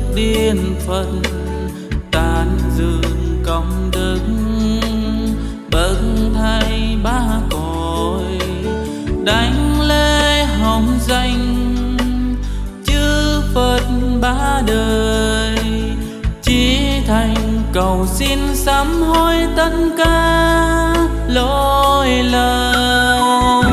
điên phận, tàn dương công đức bậc thầy ba cõi, đánh lễ hồng danh chư Phật ba đời, chí thành cầu xin sám hối tất cả lỗi lầm.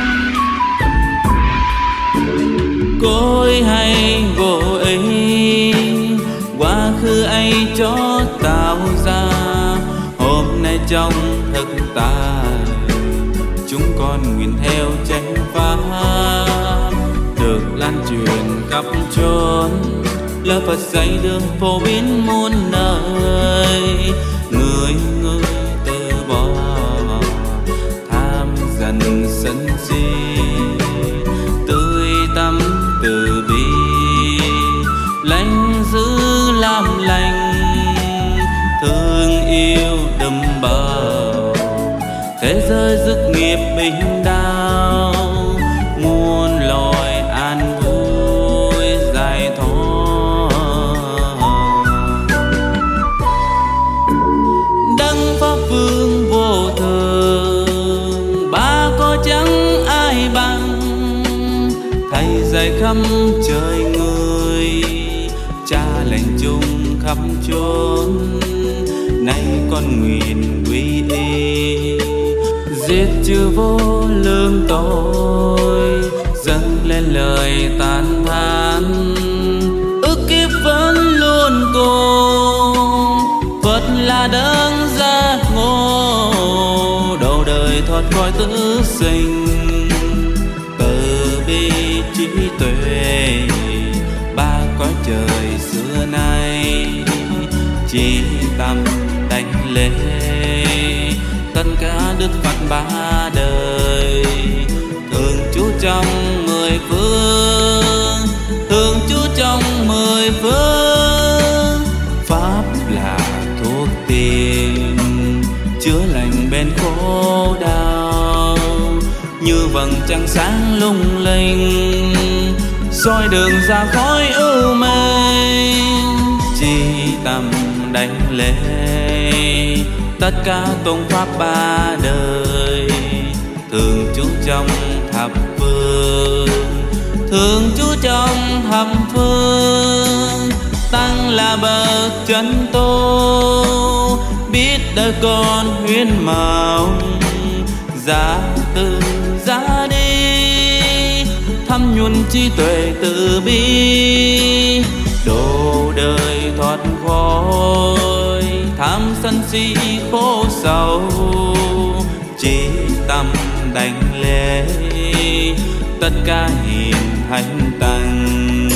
Cối hay gỗ ấy quá khứ ấy cho tạo ra, hôm nay trong thực tại chúng con nguyện theo chánh pháp được lan truyền khắp chốn, lời Phật dạy đường phổ biến muôn nơi. Người người từ bỏ tham dần sân si, tươi tâm từ bi lành giữ làm lành, thương yêu đùm bầu thế giới dứt nghiệp bình đau, muôn loài an vui giải thoát. Đấng pháp vương vô thường ba có chẳng ai bằng, thầy dạy khắp trời người, cha lệnh chung khắp chốn, nay con nguyện quy y giết chư vô lương tội, dâng lên lời tán thán ức kiếp vẫn luôn cùng. Phật là đấng giác ngộ đầu đời thoát khỏi tử sinh, từ bi trí tuệ ba cõi trời xưa nay, chỉ tâm đảnh lễ tất cả đức Phật ba đời, thường trú trong mười phương, thường trú trong mười phương. Pháp là thuốc tiên chữa lành bên khổ đau, như vầng trăng sáng lung linh soi đường ra khỏi ưu mê, chỉ tâm đảnh lễ tất cả tôn pháp ba đời, thường trú trong thập phương, thường trú trong thập phương. Tăng là bậc chân tu biết đời con huyên màu, giá từ giá đi thăm nhuần trí tuệ từ bi, độ đời thoát khỏi tham sân si khổ sầu, chỉ tâm đảnh lễ tất cả hiền thánh tăng.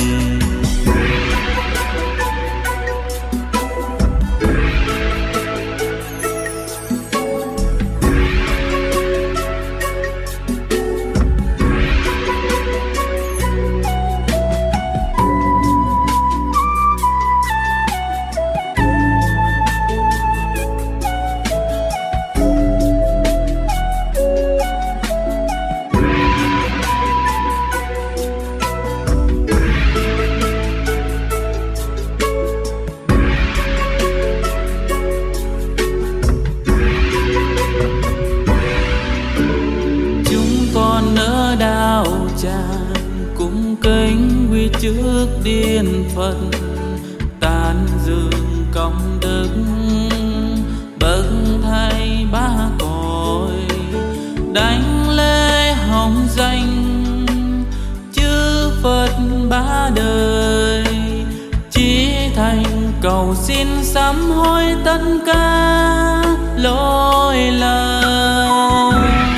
Cung kính quy trước điên phận, tán dương công đức bậc thầy ba cõi, đánh lễ hồng danh chư Phật ba đời, chí thành cầu xin sám hối tất cả lỗi lầm.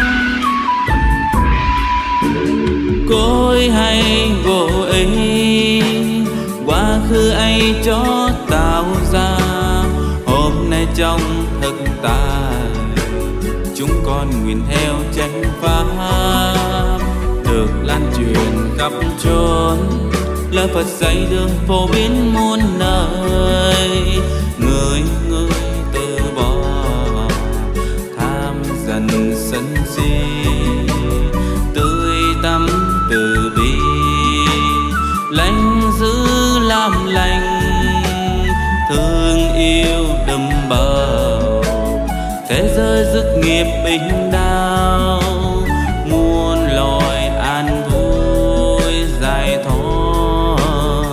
Cối hay gỗ ấy quá khứ ấy cho tạo ra, hôm nay trong thực tại chúng con nguyện theo chánh pháp được lan truyền khắp chốn, lời Phật dạy đường phổ biến muôn nơi. Người người từ bỏ tham dần sân si, tươi tâm từ bi lành giữ làm lành, đùm bầu, thế giới dứt nghiệp bình đao, muôn loài an vui giải thoát.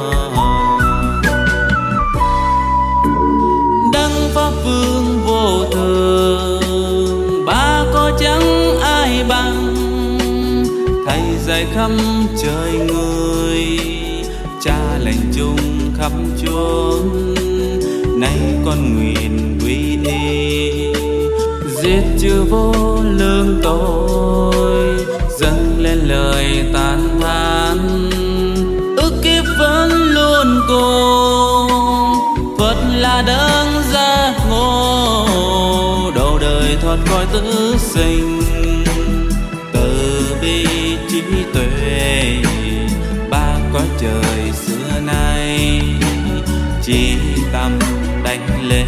Đấng pháp vương vô thường, ba có chẳng ai bằng, thầy dạy khắp trời người, cha lệnh chung khắp chốn. Nay con nguyện quy y, giết chữ vô lương tội, dâng lên lời tán thán, ước kiếp vẫn luôn cùng. Phật là đấng giác ngộ, độ đời thoát khỏi tử sinh, từ bi trí tuệ ba cõi trời xưa nay. Chỉ tâm đảnh lễ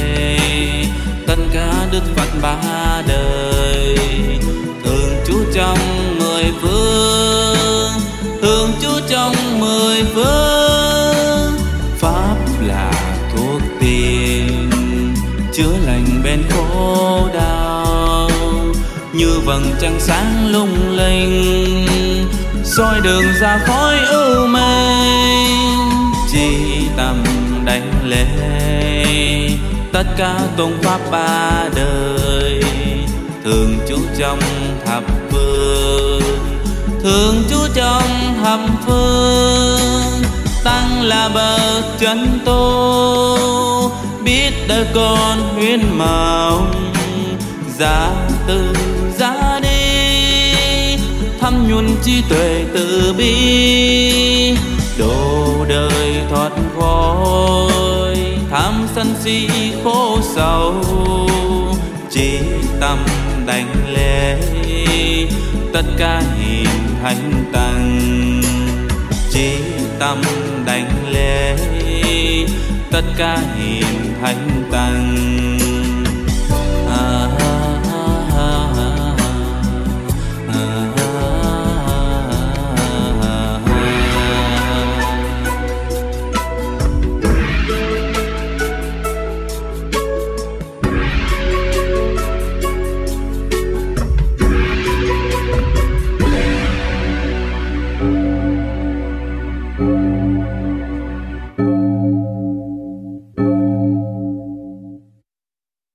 tất cả đức Phật ba đời, thường trú trong mười phương, thường trú trong mười phương. Pháp là thuốc tiên, chữa lành bên khổ đau, như vầng trăng sáng lung linh, soi đường ra khỏi ưu mênh. Chỉ tâm đảnh lễ tất cả tôn pháp ba đời, thường trú trong thập phương, thường trú trong thập phương. Tăng là bậc chân tu, biết đời con huyên màu, giá từ giá đi, thăm nhuần trí tuệ từ bi, độ đời thoát khỏi tham sân si khổ sầu. Chỉ tâm đảnh lễ tất cả hiền thánh tăng, chỉ tâm đảnh lễ tất cả hiền thánh tăng.